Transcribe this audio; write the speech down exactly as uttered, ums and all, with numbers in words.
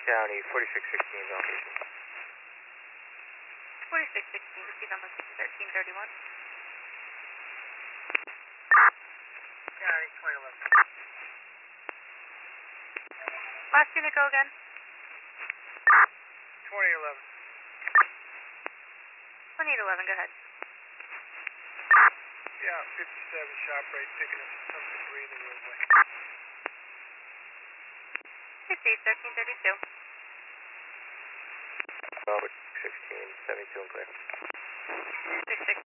County, forty-six sixteen is on station. forty-six sixteen, proceed on thirteen thirty-one. County, twenty eleven. Last unit, go again. twenty eleven. twenty-eight eleven, go ahead. Yeah, fifty-seven sharp right, picking up some debris in the roadway. Proceed, thirteen thirty-two. Robert, sixteen seventy-two and clear. six six